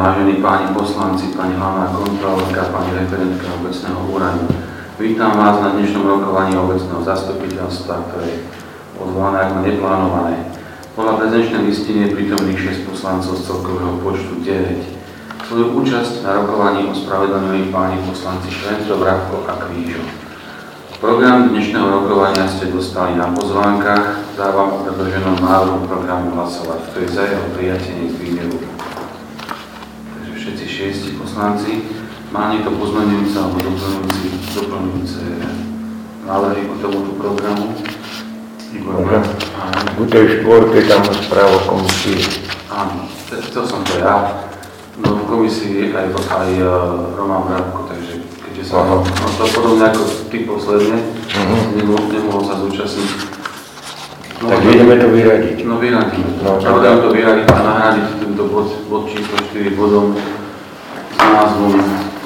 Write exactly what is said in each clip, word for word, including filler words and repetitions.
vážení páni poslanci, pani hlavná kontrolórka, pani referentka obecného úradu. Vítam vás na dnešnom rokovaní obecného zastupiteľstva, ktoré je odvolané ako neplánované. Podľa prezenčnej listiny je prítomných šesť poslancov z celkového počtu deväť. Svoju účasť na rokovaní ospravedlnili páni poslanci Švenco, Vrabko a Krížo. Program dnešného rokovania ste dostali na pozvánkach. Dávam o predloženom návrhu programu hlasovať. Kto je za jeho prijatie, nech zdvihne ruku. Takže všetci šiesti poslanci. Má niekto pozmeňujúce alebo doplňujúce, doplňujúce návrhy k tomuto programu? Igor, v tej štvorke tam správa komisie. Áno, chcel som to ja. No v komisii aj, aj Roman Vrabko, takže keďže sa no, to podobne ako ty posledne, uh-huh. nemohol, nemohol sa zúčastniť. No, tak ideme to vyradiť. No vyradíme. No, Navrhujem to vyradiť a nahradiť tento bod, bod číslo štyri bodom s názvom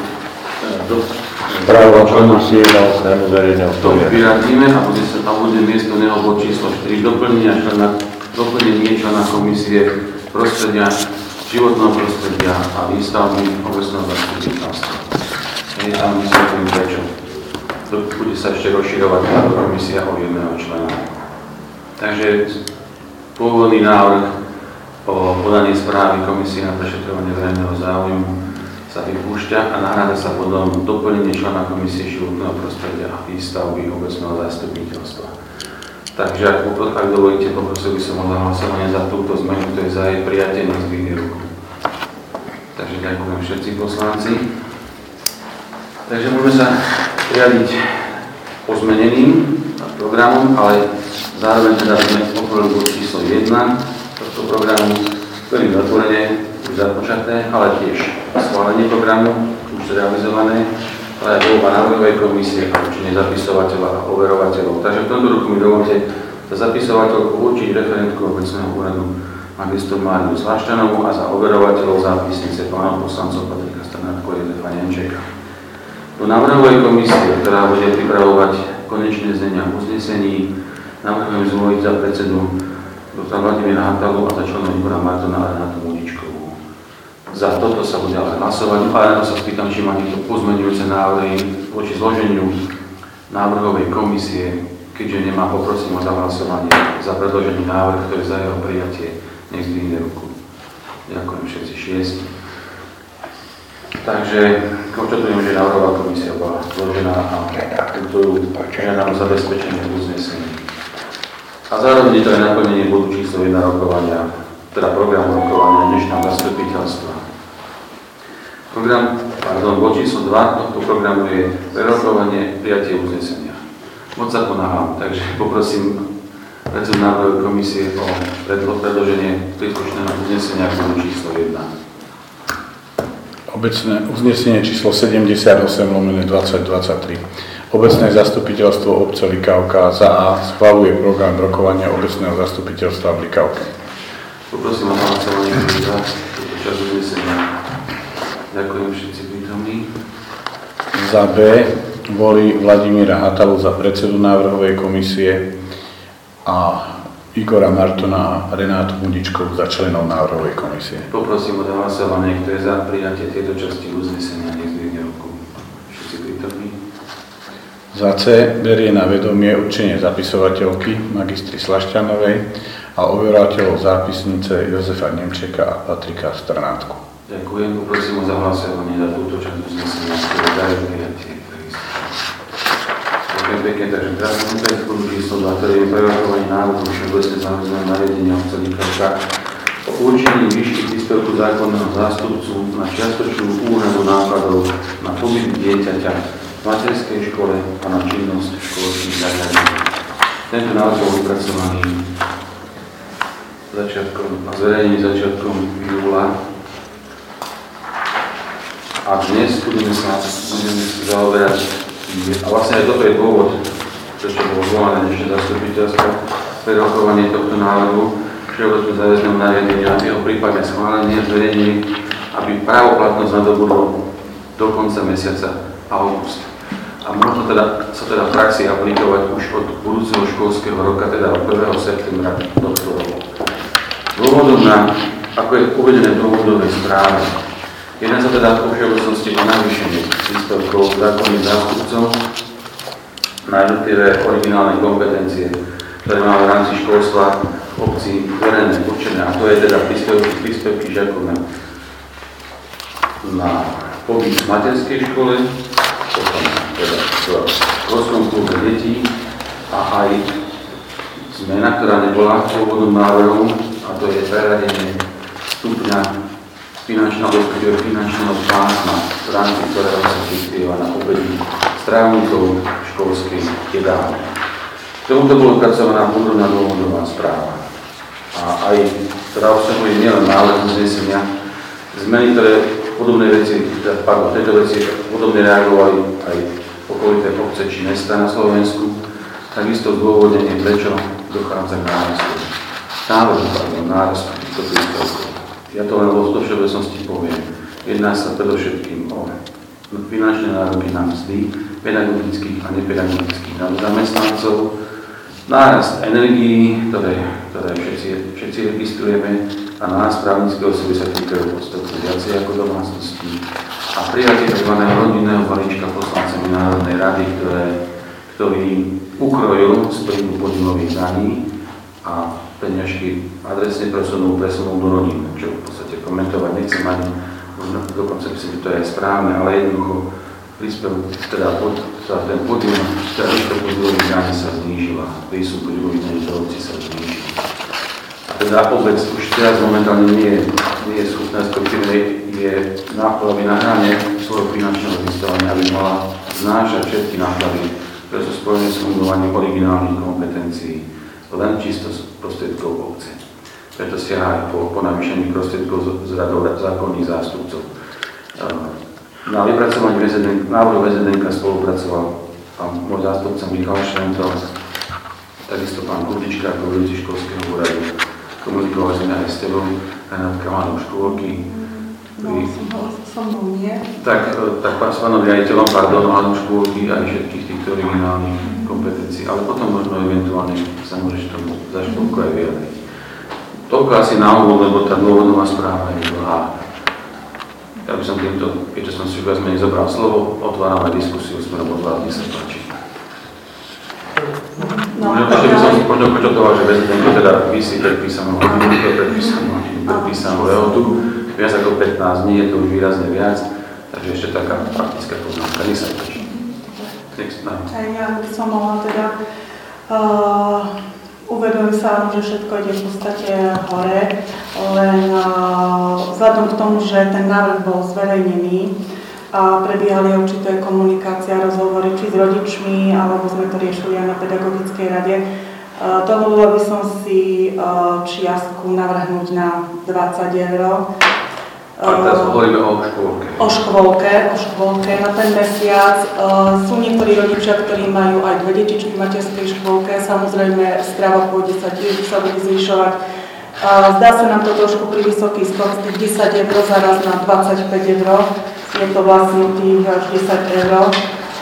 Správa komisie na ochranu verejného zdravia. To vyradíme a bude sa tam bude miesto neho bod číslo štyri doplnenie člena, doplnenie člena komisie prostredia, životného prostredia a výstavby obecného zastupiteľstva. Je tam vysvetlím prečo. Bude sa ešte rozširovať táto komisia o jedného člena. Takže pôvodný návrh o podaní správy komisie na prešetrovanie verejného záujmu sa vypúšťa a nahrádza sa bodom doplnenie člena komisie životného prostredia a výstavby obecného zastupiteľstva. Takže ak, ak dovolíte, poprosil by som o hlasovanie za túto zmenu, to je za jej prijatie, nech zdvihne ruku. Takže ďakujem všetci poslanci. Takže môžeme sa riadiť pozmeneným programom, ale zároveň teda sme otvorili bod číslo jeden tohto programu, ktorý je zatvorenie, už započaté, ale tiež schválenie programu, už realizované, ale aj voľba návrhovej komisie a určenie zapisovateľa a overovateľov. Takže v tomto roku mi dovolte za zapisovateľku určiť referentku obecného úradu magistru Máriu Slaščanovú a za overovateľov zápisnice pánov poslancov Patrika Strnádka a Jozefa Nemčeka. Do návrhovej komisie, ktorá bude pripravovať konečné znenia uznesení, navrhujem zvoliť za predsedu doktora Vladimíra Hatalu a za členov Igora Martona a Renátu Mudičkovú. Za toto sa bude ale hlasovať, ale na to sa spýtam, či má niekto pozmeňujúce návrhy voči zloženiu návrhovej komisie. Keďže nemá, poprosím o zahlasovanie za predložený návrh, ktorý za jeho prijatie nech zdvihne ruku. Ďakujem všetci šiesti. Takže konštatujem, že návrhová komisia bola zložená a ktorú žiadam zabezpečenie uznesení. A zároveň je to aj naplnenie bodu číslo jeden rokovania, teda programu rokovania dnešného zastupiteľstva. Program, pardon, bod číslo dva tohto programu je prerokovanie prijatie uznesenia. Moc sa ponáhľam, takže poprosím predsedu návrhovej komisie o predloženie príslušného uznesenia k bodu číslo jeden. Obecné uznesenie číslo sedemdesiatosem lomeno dvadsať dvadsaťtri. Obecné zastupiteľstvo obce Likavka za A schvaľuje program rokovania obecného zastupiteľstva v Likavke. Poprosím o hlasovanie za túto časť uznesenia. Ďakujem všetci prítomní. Za B volí Vladimíra Hatalu za predsedu návrhovej komisie a Igora Martona a Renátu Mudičkovú za členov návrhovej komisie. Poprosím o hlasovanie, kto je za prijatie tejto časti uznesenia, nech zdvihne ruku. Všetci prítomní. Za C berie na vedomie určenie zapisovateľky magistry Slašťanovej a overovateľov zápisnice Jozefa Nemčeka a Patrika Strnádku. Ďakujem, poprosím o zahlasovanie za túto časť uznesenia, ktoré dajú prijatie. Ďakujem pekne, takže teraz sme z bodu číslo dva, ktoré je prerokovanie návrhu všeobecne záväzného nariadenia obce Likavka o určení výšky príspevku zákonného zástupcu na čiastočnú úhradu nákladov na pobyt dieťaťa v materskej škole a na činnosť školských zariadení. Tento návrh bol vypracovaný začiatkom a zverejnený začiatkom júla. A dnes budeme sa, budeme sa zaoberať, a vlastne aj toto je dôvod, prečo bolo zvolané dnešné zastupiteľstvo, prerokovanie tohto návrhu všeobecne záväzného nariadenia, v jeho prípadne schválenie zverejnení, aby právoplatnosť nadobudlo do konca mesiaca august. A možno teda, sa teda v praxi aplikovať už od budúceho školského roka, teda od prvého septembra tohto roku. Dôvodom na, ako je uvedené v dôvodovej správe, Jedná sa teda o všeobecnosti o navýšenie príspevkov zákonných zástupcov na jednotlivé originálne kompetencie, ktoré máme v rámci školstva obcí verejné určené, a to je teda príspevky, príspevky žiakov na, na pobyt v materskej škole, potom teda v školskom klube detí a aj zmena, ktorá nebola v pôvodnom návrhu, a to je preradenie stupňa finančného, finančného pásma, v rámci ktorého sa prispieva na obedy strávnikov školských jedální. K tomuto bolo pracovaná podrobná dôvodová správa. A aj, ktorá obsahuje nielen návrh uznesenia, zmeny, ktoré podobné veci, pardon, tejto veci podobne reagovali aj okolité obce či mesta na Slovensku, takisto zdôvodnenie, prečo dochádza k nárastu. Návrh, pardon, nárastu týchto príspevkov. Ja to len vo všeobecnosti poviem. Jedná sa predovšetkým o finančné nároky na mzdy pedagogických a nepedagogických zamestnancov, nárast energií, ktoré, ktoré všetci, všetci registrujeme, a nárast právnického osoby sa týkajú podstatne viacej ako domácností, a prijatie tzv. Rodinného balíčka poslancami Národnej rady, ktoré, ktorý ukrojil z príjmu podimových daní a peniažky adresne presunul, presunul do rodín, čo v podstate komentovať nechcem ani, možno dokonca myslím, že to je aj správne, ale jednoducho príspevok, teda, pod, teda ten podium, teda výška podimových daní sa znížila, prísun podimových daní do obcí sa znížil. A teda obec už teraz momentálne nie je, nie je schopná, respektíve je náklady na hrane svojho finančného vystavenia, aby mala znášať všetky náklady, ktoré sú spojené s fungovaním originálnych kompetencií, len čisto z prostriedkov obce. Preto siaha aj po, po navýšení prostriedkov z radov zákonných zástupcov. Na vypracovaní návrhu vé zet en ká spolupracoval pán môj zástupca Michal Švento, takisto pán Kurdička, ako vedúci školského úradu. Komunikovali sme aj s tebou, Renátka Mánov škôlky. No, som bol nie. Tak, tak pán s pánom riaditeľom, pardon, Mánov škôlky aj všetkých týchto originálnych kompetencií, ale potom možno eventuálne sa môžeš tomu za škôlku aj vyjadriť. Toľko asi na úvod, lebo tá dôvodová správa je dlhá. Ja by som týmto, keďže som si viac menej zobral slovo, otváram aj diskusiu smerom od vás, nech sa páči. No, možno ešte by som možno počotoval, že bez toho teda vysí predpísanú hodinu, to je predpísanú hodinu, predpísanú lehotu, viac ako pätnásť dní, je to už výrazne viac, takže ešte taká praktická poznámka, nech sa páči. Aj ja by som mohla teda, uh, uvedomujem sa, že všetko ide v podstate hore, len uh, vzhľadom k tomu, že ten návrh bol zverejnený, a prebiehali určité komunikácie a rozhovory či s rodičmi, alebo sme to riešili aj na pedagogickej rade. Uh, dovolila by som si uh, čiastku navrhnúť na dvadsať eur. A teraz hovoríme o škôlke. O škôlke, o škôlke na ten mesiac. Uh, sú niektorí rodičia, ktorí majú aj dve detičky v materskej škôlke. Samozrejme, strava pôjde sa tiež sa bude zvyšovať. Uh, zdá sa nám to trošku pri vysoký skok, z tých desať eur zaraz na dvadsaťpäť eur. Je to vlastne tých až desať eur.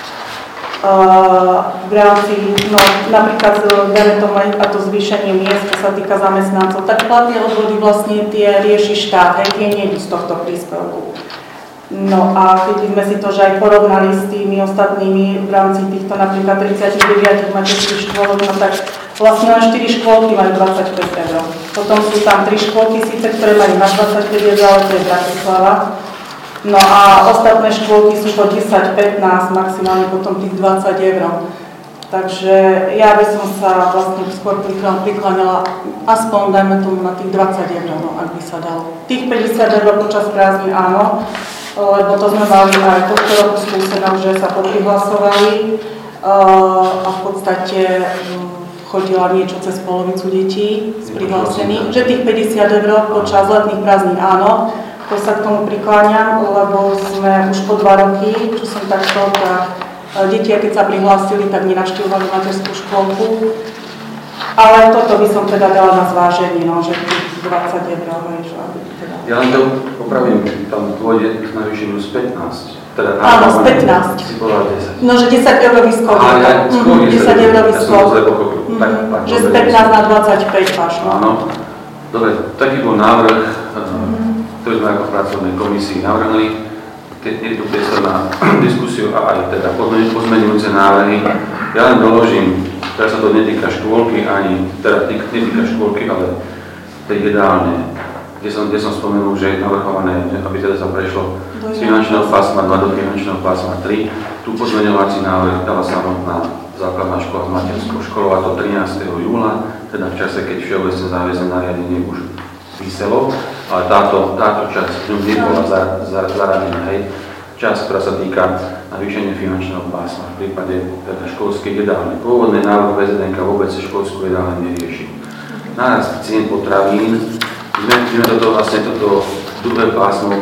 Uh, v rámci, no napríklad, dáme tomu aj to zvýšenie miest, čo sa týka zamestnancov, tak platné odvody vlastne tie rieši štát, aj tie nie z tohto príspevku. No a keď sme si to že aj porovnali s tými ostatnými v rámci týchto napríklad tridsaťdeväť materských škôl, no tak vlastne len štyri škôlky majú dvadsaťpäť eur. Potom sú tam tri škôlky síce, ktoré majú na dvadsaťpäť eur, ale to je Bratislava. No a ostatné škôlky sú po desať pätnásť, maximálne potom tých dvadsať eur. Takže ja by som sa vlastne skôr prikláňala aspoň, dajme tomu, na tých dvadsať eur, no, ak by sa dalo. Tých päťdesiat eur počas prázdnin áno, lebo to sme mali aj tohto roku skúsenosť, že sa poprihlasovali a v podstate chodila niečo cez polovicu detí z prihlásených, že tých päťdesiat eur počas letných prázdnin áno. To sa k tomu prikláňam, lebo sme už po dva roky, čo som takto, tak deti, keď sa prihlásili, tak nenavštívovali materskú škôlku. Ale toto by som teda dala na zváženie, no, že tých dvadsať eur, že aby teda... Ja len to opravím, tam dôjde k navýšeniu z pätnásť. Teda áno, z pätnásť. Si povedala desať. No, že desať eurový skok. Aha, ja, skok je desať eurový skok. Ja som to zle pochopil. Mm-hmm. Tak, tak, že z pätnásť na dvadsaťpäť až. Áno. Dobre, taký bol návrh. Mm-hmm. ktorý sme ako pracovnej komisii navrhli. Je tu priestor na diskusiu a aj teda pozmeňujúce návrhy. Ja len doložím, teraz sa to netýka škôlky, ani, teda netýka škôlky, ale tej jedálne, kde som, kde som spomenul, že je navrhované, aby teda sa prešlo z finančného pásma dva do finančného pásma tri. Tu pozmeňovací návrh dala samotná základná škola s materskou školou, a to trinásteho júla, teda v čase, keď všeobecne záväzné nariadenie už vyselo, ale táto, táto časť nebola za, za, zaradená, hej. Časť, ktorá sa týka navýšenia finančného pásma v prípade teda školskej jedálne. Pôvodný návrh vé zet en ká vôbec školskú jedálne nerieši. Nárast cien potravín, sme, sme toto, vlastne toto druhé pásmo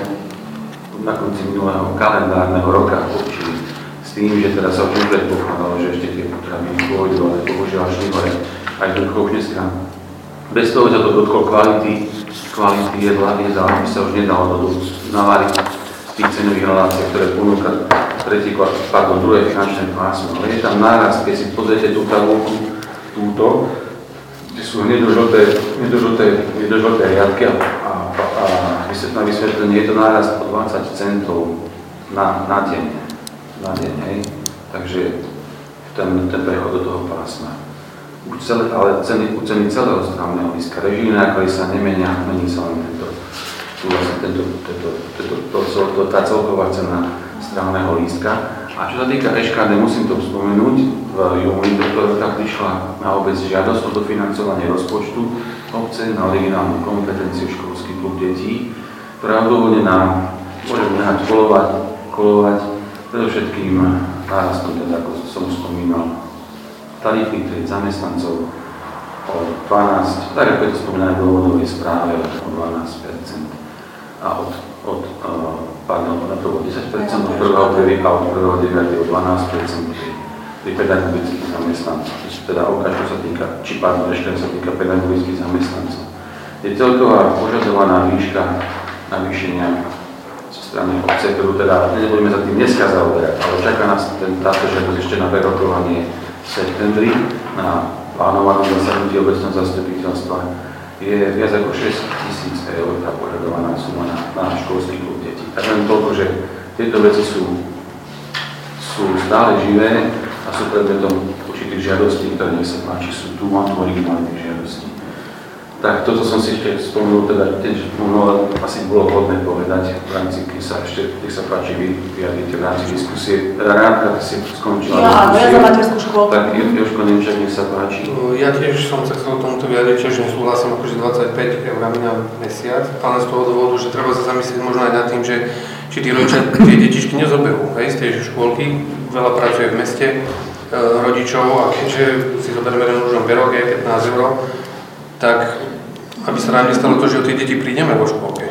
na konci minulého kalendárneho roka určili s tým, že teda sa už nepredpokladalo, že ešte tie potraviny pôjdu, ale bohužiaľ šli hore aj do už dneska. Bez toho, že to dotklo kvality, kvality jedla, jedla by sa už nedalo do navariť tých cenových relácií, ktoré ponúka tretí, pardon, druhé finančné pásmo. Ale je tam nárast, keď si pozriete tú tabulku, túto, kde sú hnedožlté, hnedožlté, hnedožlté riadky a, a, a na vysvetlenie je to nárast o dvadsať centov na, na deň. Na deň, hej. Takže ten, ten prechod do toho pásma. Už celé, ale ceny, ceny celého strávneho lístka, režijné náklady sa nemenia, mení sa len tento, tu vlastne tento, tento, tento, to, to, to, tá celková cena strávneho lístka. A čo sa týka é š ká dé, musím to spomenúť, v júni tohto roka prišla na obec žiadosť o dofinancovanie rozpočtu obce na originálnu kompetenciu školský klub detí, ktorá je odôvodnená, môžeme nehať kolovať, kolovať, predovšetkým nárastom, teda ako som spomínal, tarify pre zamestnancov o dvanásť, tak ako je to spomínané v dôvodovej správe, o dvanásť percent a od, od pardon, od prvého desať percent, od prvého a od prvého deviateho o dvanásť percent pri pedagogických zamestnancov. Teda okáž, čo sa týka, či pardon, ešte sa týka pedagogických zamestnancov. Je celková požadovaná výška navýšenia zo strany obce, ktorú teda nebudeme sa tým dneska zaoberať, ale čaká nás ten, táto žiadosť ešte na prerokovanie v septembri na plánovanom zasadnutí obecného zastupiteľstva. Je viac ako šesť tisíc eur tá požadovaná suma na, na školský klub detí. Tak len toľko, že tieto veci sú, sú stále živé a sú predmetom určitých žiadostí, ktoré nech sa páči, sú tu, mám tu originálnych žiadostí. Tak toto som si ešte spomenul, teda tiež mohlo, asi bolo hodné povedať v rámci, keď sa ešte, keď sa páči vy vyjadrite v rámci diskusie. Teda rád, keď si skončila ja, diskusie. Ja, za materskú školu. Tak Jožko Nemčák, nech sa páči. Ja tiež som sa chcel tomuto vyjadriť, že nesúhlasím akože dvadsaťpäť eur na mesiac, ale z toho dôvodu, že treba sa zamyslieť možno aj nad tým, že či tí rodičia tie detičky nezoberú, hej, z tej škôlky, veľa pracuje v meste, e, rodičov a keďže si zoberieme len už berok je pätnásť eur, tak aby sa nám nestalo to, že o tie deti prídeme vo škôlke.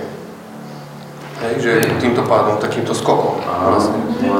Hej, že týmto pádom, takýmto skokom. Vlastne.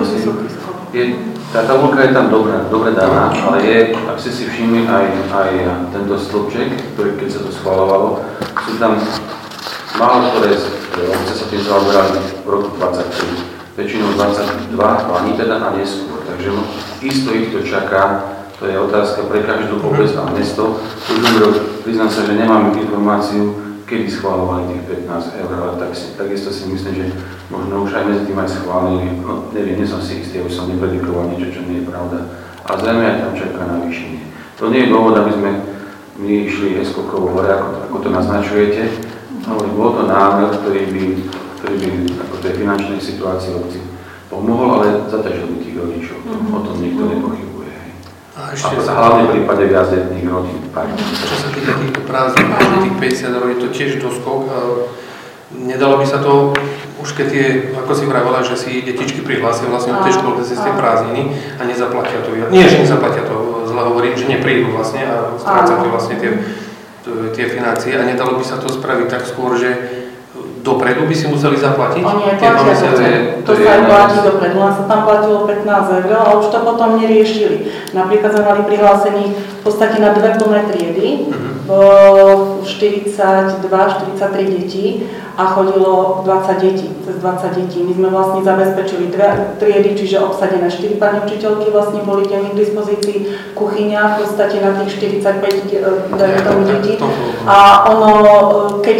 Je, tá tabulka je tam dobrá, dobre daná, ale je, ak ste si všimli, aj, aj tento stĺpček, ktorý keď sa to schvaľovalo, sú tam málo, ktoré obce sa tým zaoberali v roku dvadsaťtri, väčšinou dvadsaťdva, ani teda a neskôr. Takže isto ich to čaká. To je otázka pre každú obec a mesto. Priznám sa, že nemám informáciu, kedy schváľovali tých pätnásť eur, ale tak si, takisto si myslím, že možno už aj medzi tým aj schválili. No neviem, nie som si istý, aby som nepredikoval niečo, čo nie je pravda. A zrejme aj tam čaká navýšenie. To nie je dôvod, aby sme my išli eskokovo hore, ako, ako to naznačujete, ale bol to návrh, ktorý by, ktorý by ako tej finančnej situácii obci pomohol, ale zaťažil by tých rodičov. Mm-hmm. O tom nikto nepochybuje. A ešte a sa hlavne v prípade viacdetných rodín. Čo sa týka týchto prázdnin, tých päťdesiat eur, je to tiež doskok. Nedalo by sa to, už keď je, ako si vravela, že si detičky prihlásia vlastne od tej školky cez tie prázdniny a nezaplatia to. Nie, že nezaplatia to, zle hovorím, že neprídu vlastne a strácajú vlastne tie, tie financie a nedalo by sa to spraviť tak skôr, že dopredu by si museli zaplatiť? Oni aj platia dopredu. To sa aj platí dopredu, len sa tam platilo pätnásť eur a už to potom neriešili. Napríklad sme mali prihlásených v podstate na dve plné triedy, uh-huh. štyridsaťdva štyridsaťtri detí a chodilo dvadsať detí, cez dvadsať detí. My sme vlastne zabezpečili dve triedy, čiže obsadené štyri pani učiteľky vlastne boli denne k dispozícii, kuchyňa v podstate na tých štyridsaťpäť detí. A ono, keď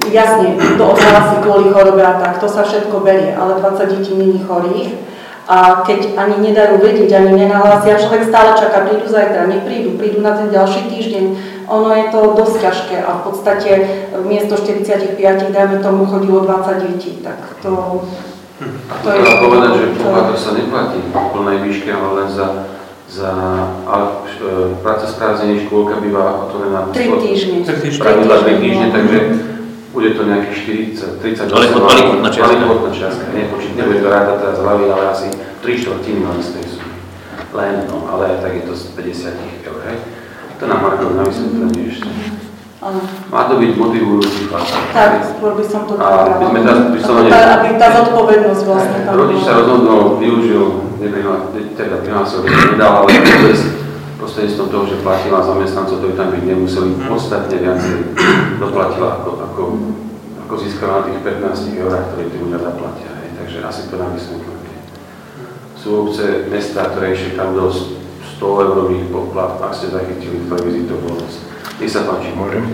jasne, to odhlási kvôli chorobe a tak, to sa všetko berie, ale dvadsať detí není chorých. A keď ani nedajú vedieť, ani nenahlásia, človek stále čaká, prídu zajtra, neprídu, prídu na ten ďalší týždeň. Ono je to dosť ťažké a v podstate miesto štyridsaťpäť, dajme tomu, chodilo dvadsať detí, tak to... A to treba povedať, že poplatok sa neplatí v plnej výške, ale len za, za ale, e, práca z prázdniny škôlka býva otvorená tri týždne. Pravidla tri týždne, takže bude to nejakých štyridsať, tridsať, ale kvalitná čiastka. Kvalitná čiastka, nepočít, nebude to rátať teraz hlavy, ale asi tri štvrtiny len z tej sumy. Len, no, ale tak je to z päťdesiat eur, hej. To nám Marko na vysvetlenie ešte. Áno. Má to byť motivujúci faktor. Tak, skôr by som to A by sme tá, by som aby, tá, aby tá zodpovednosť vlastne tam rodič sa rozhodol, využil, teda prihlásil, že nedal, ale vôbec prostredníctvom toho, že platila zamestnancov, ktorí tam byť nemuseli, podstatne viacej doplatila, ako, ako, ako získala na tých pätnásť eur, ktoré tí ľudia zaplatia. Hej. Takže asi to nám vysvetlenie. Sú obce, mesta, ktoré ešte tam do sto eurových poplat, ak ste zachytili v televízii, to bolo. Nech sa páči. Môžem?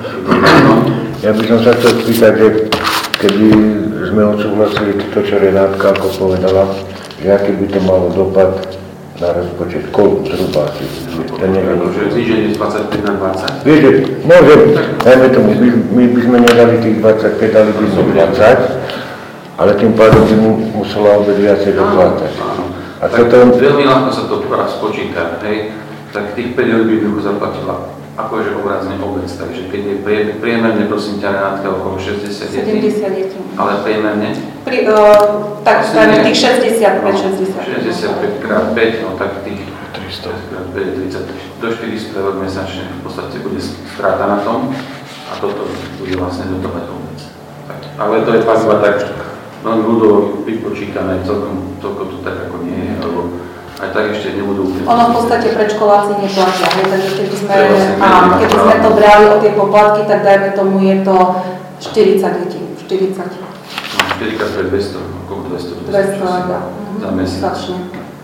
Ja by som sa chcel spýtať, že keby sme odsúhlasili to, čo Renátka ako povedala, že aký by to malo dopad na rozpočet, koľko zhruba asi. To neviem. Akože zníženie z dvadsaťpäť na dvadsať? Viete, môže, dajme tomu, my, my by sme nedali tých dvadsaťpäť, dali by sme dvadsať, ale tým pádom by mu musela obec viacej doplácať. A tak toto... veľmi ľahko sa to spočíta, hej, tak tých päť eur by jednoducho zaplatila akože obrazne obec, takže keď je priemerne, prosím ťa, Renátka, okolo šesťdesiat detí. sedemdesiat detí. Ale priemerne? Pri, uh, tak dajme tých šesťdesiatpäť, šesťdesiatpäť. šesťdesiatpäť krát päť, no tak tých tristo krát päť, tridsať do štyristo eur mesačne v podstate bude stráta na tom a toto bude vlastne dotovať obec. Ale to je fakt iba tak, len ľudovo vypočítané, celkom, celkom to tak ako nie je, alebo aj tak ešte nebudú... Ono v podstate predškoláci neplatia, hej, takže keby sme, Vlastne á, keby sme to brali o tie poplatky, tak dajme tomu je to štyridsať detí, štyridsať. No, štyri krát päť, dvesto, okolo dvesto, dvesto, ja. Za mesiac. Začne.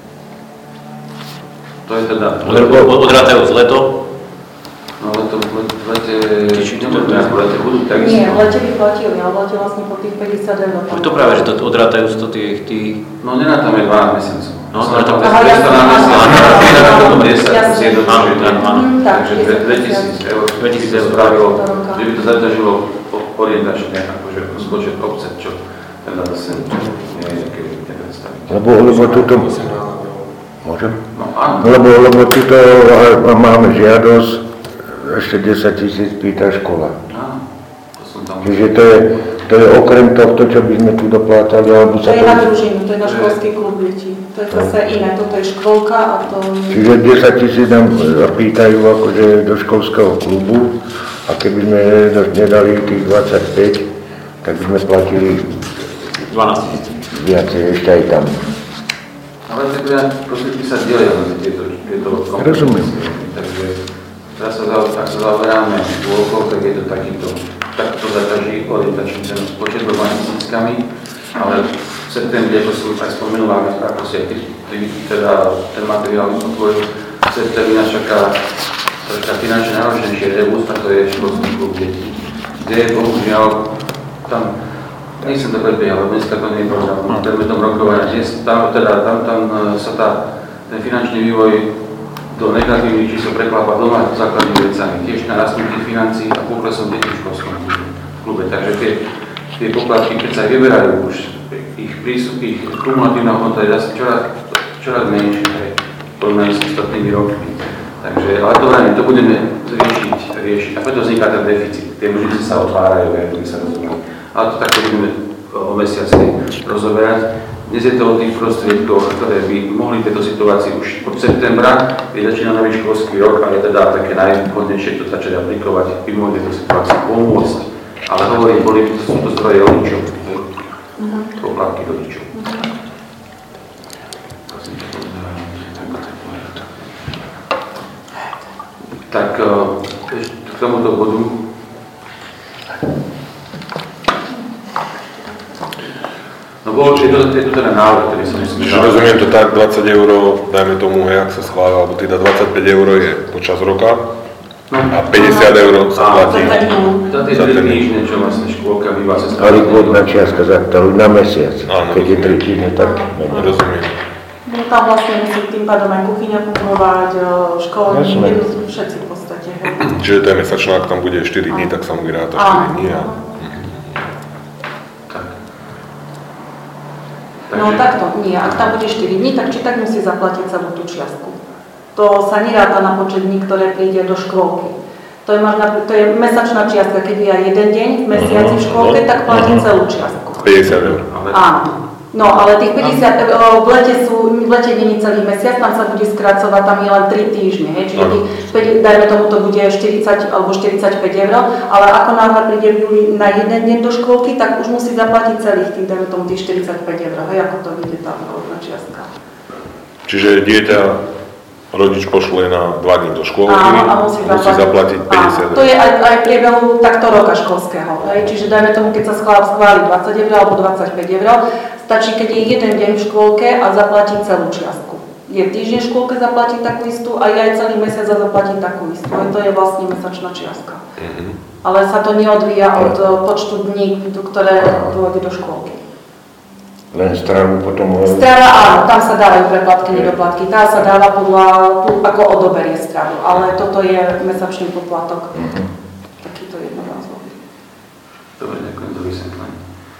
To je teda... Odrátajú z leto? No leto, v lete... Nebudú, v lete budú takisto. Nie, v lete by platili, ale v lete vlastne po tých päťdesiat eur. To práve, že to odrátajú z to tých... tých... No nerátame dvanásť mesiacov. No, nerátame dvesto na mesiac, nerátame desať, zjednodušuje. Takže dvetisíc eur by to spravilo, že by to zaťažilo orientačne, akože rozpočet obce, čo teda zase nie je nejaké nepredstaviť. Lebo, lebo túto... Môžem? No áno. Lebo, lebo túto máme žiadosť, ešte desať tisíc pýta škola. Áno, to som tam... Čiže to je, to je okrem tohto, čo by sme tu doplácali, alebo To sa je na družinu, to je na školský klub detí. To je zase iné, toto je školka a to... Čiže desať tisíc nám pýtajú akože do školského klubu a keby sme nedali tých dvadsaťpäť, tak by sme platili dvanásť tisíc. Viacej ešte aj tam. Ale teda prostriedky sa delia na tieto, tieto Rozumiem. Takže teraz sa, ak sa zaoberáme škôlkou, tak je to takýto, takto zaťaží orientačný ten počet dvoma tisíckami, ale v septembri, ako som aj spomenula, ako si aj teda ten materiál otvoril, v septembri nás čaká troška finančne náročnejšie rebus, a to je školský klub detí, kde bohužiaľ tam nechcem to predbiehať, ale dneska to nie je program, predmetom rokovania. Dnes tam, teda, tam, tam sa tá, ten finančný vývoj do negatívnych čísel preklapa doma základnými vecami. Tiež narastnú tých financií a poklesom detí v školskom klube. Takže tie, tie poplatky, keď sa vyberajú už, ich prístup, ich kumulatívna hodnota je zase čoraz, čoraz menšia, porovnaní s ostatnými rokmi. Takže, ale to vrajme, to budeme riešiť, riešiť. A preto vzniká ten deficit. Tie množice sa otvárajú, ako by sa rozumeli. Ale to takto budeme o mesiaci rozoberať. Dnes je to o tých prostriedkoch, ktoré by mohli tejto situácii už od septembra, keď začína nový školský rok a je teda také najvhodnejšie to začať aplikovať, by mohli tejto situácii pomôcť. Ale hovorím, boli sú to zdroje rodičov, poplatky rodičov. Tak ešte k tomuto bodu. No bol, je to, je to teda návrh, ktorý som myslím, že... Rozumiem to tak, dvadsať eur, dajme tomu, jak sa schválil, alebo teda dvadsaťpäť eur je počas roka, A päťdesiat eur sa platí. Za tie tri týždne, čo vlastne škôlka býva cez Ale vodná čiastka za ktorú na mesiac. Áno, Keď je tri týždne, tak menej. Rozumiem. No tam vlastne musí tým pádom aj kuchyňa fungovať, školy, Jasné. všetci v podstate. Čiže tá mesačná, ak tam bude štyri dní, tak sa mu vyráta Áno. štyri dní. A... Tak. No takto, nie. Ak tam bude štyri dní, tak či tak musí zaplatiť celú tú čiastku. To sa neráta na počet dní, ktoré príde do škôlky. To je, možná, to je mesačná čiastka, keď je aj jeden deň v mesiaci v škôlke, tak platí celú čiastku. päťdesiat eur. Áno. No, ale tých päťdesiat eur v lete sú, v lete nie je celý mesiac, tam sa bude skracovať, tam je len tri týždne, hej, čiže tých, dajme tomu, to bude štyridsať alebo štyridsaťpäť eur, ale ako náhle príde v júli na jeden deň do škôlky, tak už musí zaplatiť celých tých, dajme tomu, tých štyridsaťpäť eur, hej, ako to vyjde tá rodná čiastka. Čiže dieťa rodič pošle na dva dní do škôlky, Áno, a musí musí zaplatiť, zaplatiť päťdesiat áno, eur. to je aj, aj v priebehu takto roka školského, hej, čiže dajme tomu, keď sa schváli, schváli dvadsať eur alebo dvadsaťpäť eur, stačí, keď je jeden deň v škôlke a zaplatí celú čiastku. Je týždeň v škôlke zaplatí takú istú a je aj celý mesiac a zaplatí takú istú. To je vlastne mesačná čiastka. Mhm. Ale sa to neodvíja od uh, počtu dní, ktoré pôjde do škôlky. Len stravu potom... Strava áno, tam sa dávajú preplatky, nedoplatky. Tá sa dáva podľa, ako odoberie stravu, ale toto je mesačný poplatok. Mhm. Takýto jednorázový. Dobre, ďakujem za vysvetlenie.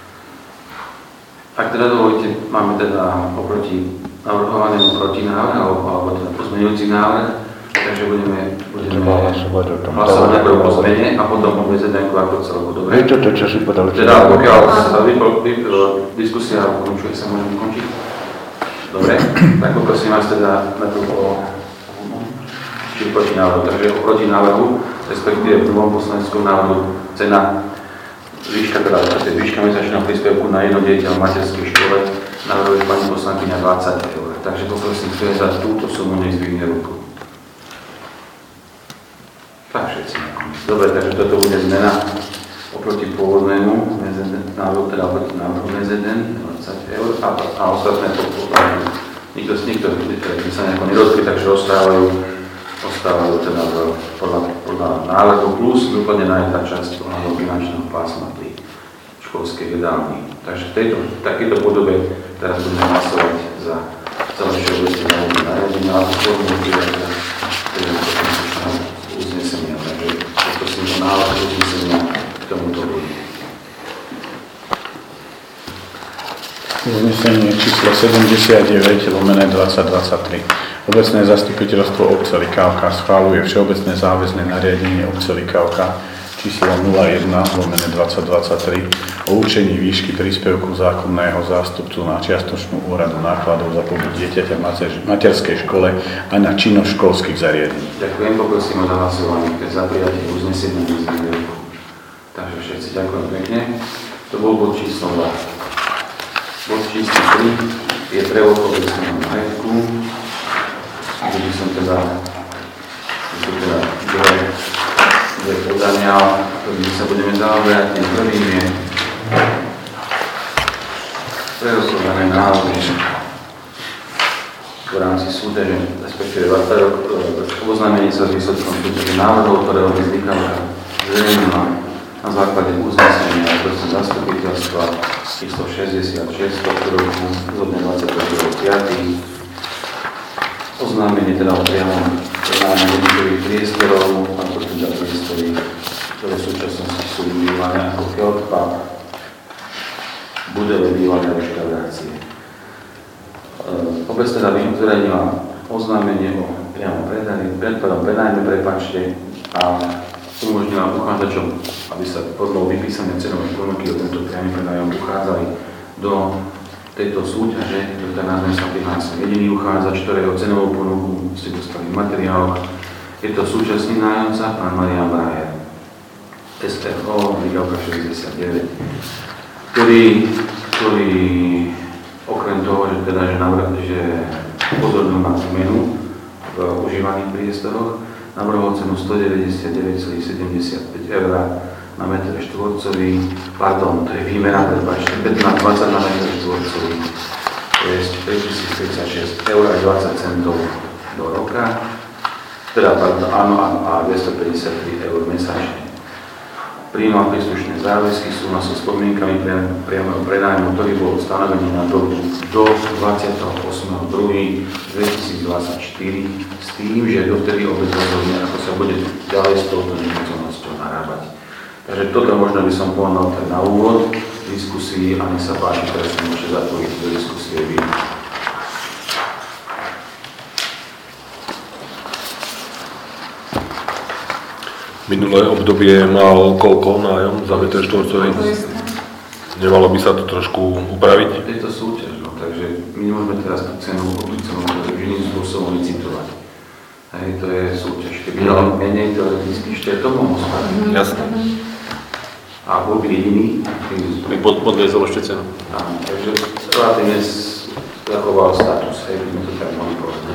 Ak teda dovolíte, máme teda oproti navrhovanému protinávrh, alebo, alebo teda pozmeňujúci návrh, takže budeme, budeme Treba hlasovať o tom. hlasovať najprv o zmene a potom o bezednku ako celku, dobre? Je to to, čo si podal. Teda pokiaľ sa vypol, vypol, diskusia ukončuje, sa môžeme ukončiť? Dobre, tak poprosím vás teda najprv o či proti návrhu. Takže oproti návrhu, respektíve v prvom poslaneckom návrhu cena výška, teda výška mesačného príspevku na jedno dieťa v materskej škole navrhuje pani poslankyňa dvadsať eur. Takže poprosím, kto je za túto sumu, nech zdvihne ruku. Tak všetci nakoniec. Dobre, takže toto bude zmena oproti pôvodnému návrhu, teda oproti návrhu em zet en, dvadsať eur a, a ostatné podporu. Nikto z nikto sa nejako nedotkli, takže ostávajú, ostávajú teda podľa, podľa návrhu plus doplnená je tá časť ohľadom finančného pásma pri školskej jedálni. Takže v tejto, v takejto podobe teraz budeme hlasovať za celé všeobecné nariadenie alebo formu prijatia uznesenia. Takže poprosím o návrh uznesenia k tomuto bodu. Uznesenie číslo sedemdesiatdeväť lomené dvadsať dvadsaťtri. Obecné zastupiteľstvo obce Likávka schváluje všeobecné záväzné nariadenie obce Likávka číslo nula jeden lomené dvadsať dvadsaťtri o určení výšky príspevku zákonného zástupcu na čiastočnú úhradu nákladov za pobyt dieťaťa v materskej škole a na činnosť školských zariadení. Ďakujem, poprosím o zahlasovanie za prijatie uznesenia bez výroku. Takže všetci ďakujem pekne. To bol bod číslo dva. Bod číslo tri je prevod obecného majetku. Kde by som teda, tu teda dve, dve podania, ktorými sa budeme zaoberať. Tým prvým je prerozhodné návrhy v rámci súťaže, respektíve oznámenie sa s výsledkom súťaže návrhov, ktorého by Likávka zverejnila na základe uznesenia obecného zastupiteľstva číslo šesťdesiatšesť roku zo dňa dvadsiateho prvého piateho Oznámenie teda o priamom prenájme jednotlivých priestorov, ako teda priestory, ktoré v súčasnosti sú využívané ako keotpub, budove bývalé reštaurácie. Obec teda vyzverejnila oznámenie o priamom prenajme, prepáčte, a umožnila uchádzačom, aby sa podľa vypísané cenové ponuky o tento priamy prenájom uchádzali do tejto súťaže, ktorá názvem sa prihlásil jediný uchádzač, ktorého cenovú ponuku ste dostali v materiáloch. Je to súčasný nájomca, pán Marián Brájer, es ef ó, Likávka šesťdesiatdeväť, ktorý, ktorý okrem toho, že teda, že, navrh, že upozornil na zmenu v užívaných priestoroch, navrhol cenu stodeväťdesiatdeväť celá sedemdesiatpäť eur na meter štvorcový, pardon, to je výmena, prepáčte, pätnásť dvadsať na meter štvorcový, to je päťtisíc tridsaťšesť eur a dvadsať centov do roka. teda pardon, áno, áno, a dvestopäťdesiattri eur mesačne. Prijímal príslušné záväzky, súhlasil s podmienkami priameho prenájmu, ktorý bol stanovený na dobu do dvadsiateho ôsmeho druhého dvetisícdvadsaťštyri s tým, že dovtedy obec rozhodne, ako sa bude ďalej s touto nehnuteľnosťou narábať. Takže toto možno by som povedal tak na úvod diskusii a nech sa páči, teraz sa môžete zapojiť do diskusie vy. Minulé obdobie mal koľko nájom za meter štvorcový? Nemalo by sa to trošku upraviť? Je to súťaž, no, takže my nemôžeme teraz tú cenu, tú cenu iným spôsobom licitovať. Hej, to je súťaž. Keby dali menej, teoreticky ešte to mohol spraviť. Jasné. A bol by jediný, by pod, podviezol ešte cenu. Áno, takže relatívne zachoval status, hej, by sme to tak mohli povedať.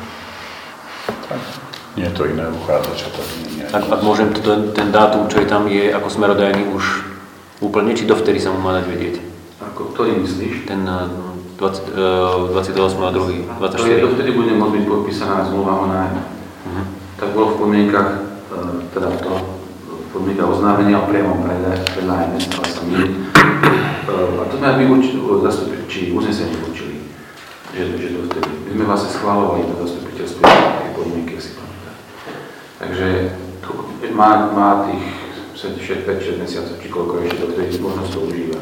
Nie je to iné uchádzača, to nie je. Ak, ak môžem, to, ten dátum, čo je tam, je ako smerodajný už úplne, či dovtedy sa mu má dať vedieť? Ako, ktorý myslíš? Ten dvadsiateho ôsmeho druhého dvadsaťštyri. Dovtedy bude môcť byť podpísaná zmluva o nájme. Uh-huh. Tak bolo v podmienkach, teda v to, v podmienkach oznámenia o priamom prenájme, ale sa my. A to sme aj zastupili, či uznesenie učili, že, že dovtedy. My sme vlastne schváľovali to zastupiteľstvo tie podmienky, ak si pamätám. Takže má, má tých päť šesť mesiacov, či koľko ešte do tej možnosť to užívať.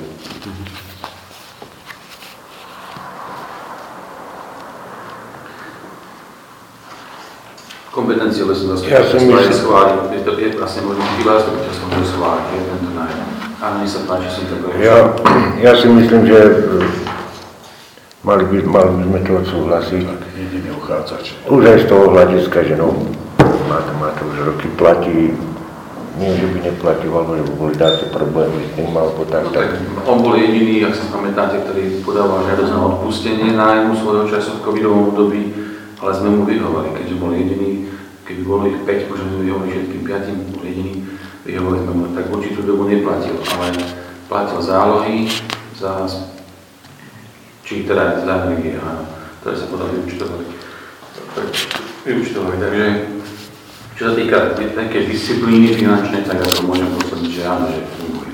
Kompetencie obecného zastupiteľstva je schváliť, je to je vlastne možno iba zastupiteľstvo môže schváliť, je tento nájom. A mne sa páči, som to povedal. Ja, ja si myslím, že mali by, mali by sme to odsúhlasiť. Tak jediný uchádzač. Už aj z toho hľadiska, že no, má to, má to už roky, platí, nie, že by neplatil, alebo že by boli dáte problémy s tým, alebo tak, No, tak. tak on bol jediný, ak sa pamätáte, ktorý podával žiadosť na odpustenie nájmu svojho času v covidovom období, ale sme mu vyhovali, keďže bol jediný, keby bolo ich päť, možno sme vyhovali všetkým piatim, bol jediný, vyhovali sme mu, tak určitú dobu neplatil, ale platil zálohy za, či teda za energie, áno, ktoré sa potom vyučtovali. vyučtovali, takže čo sa týka také disciplíny finančnej, tak ako môžem potvrdiť, že áno, že funguje.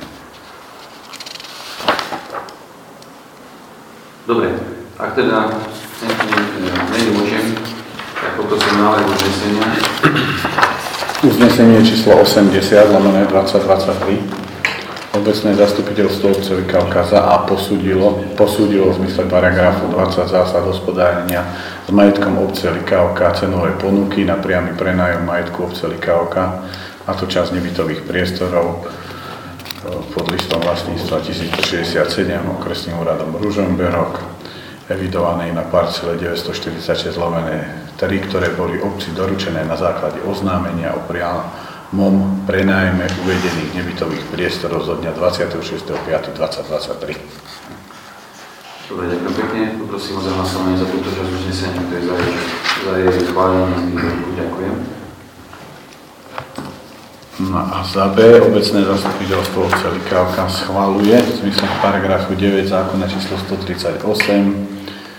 Dobre, ak teda nemôžem, tak poprosím návrh uznesenia. Uznesenie číslo osemdesiat, lomené dvadsať dvadsaťtri. Obecné zastupiteľstvo obce Likavka za A posúdilo, posúdilo v zmysle paragrafu dvadsať zásad hospodárenia s majetkom obce Likavka cenové ponuky na priamy prenájom majetku obce Likavka, a to časť nebytových priestorov pod listom vlastníctva tisícšesťdesiatsedem okresným úradom Ružomberok, evidovanej na parcele deväťstoštyridsaťšesť lomené tri, ktoré boli obci doručené na základe oznámenia o priamom prenájme uvedených nebytových priestorov zo dňa dvadsiateho šiesteho piateho dvetisícdvadsaťtri. Dobre, ďakujem pekne. Poprosím o zahlasovanie za túto časť uznesenia, ktoré je za jej, za jej schválenie z výboru. Ďakujem. No a za B obecné zastupiteľstvo obce Likavka schvaľuje v zmysle paragrafu deväť zákona číslo stotridsaťosem